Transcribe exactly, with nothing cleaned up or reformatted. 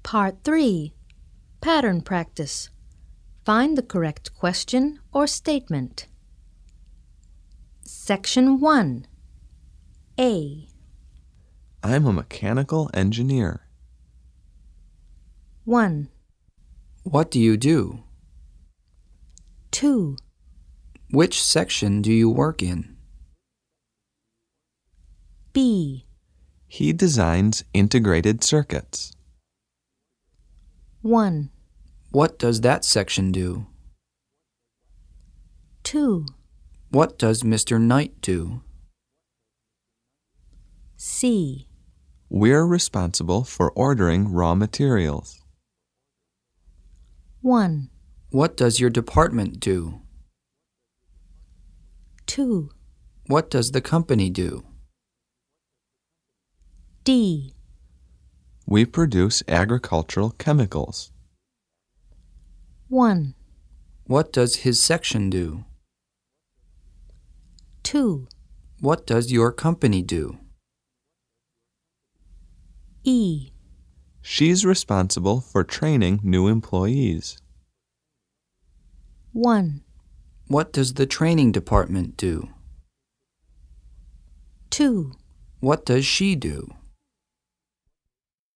Part three. Pattern practice. Find the correct question or statement. Section one. A. I'm a mechanical engineer. one. What do you do? two. Which section do you work in? B. He designs integrated circuits. one. What does that section do? two. What does Mister Knight do? C. We're responsible for ordering raw materials. one. What does your department do? two. What does the company do? D. We produce agricultural chemicals. one. What does his section do? two. What does your company do? E. She's responsible for training new employees. one. What does the training department do? two. What does she do?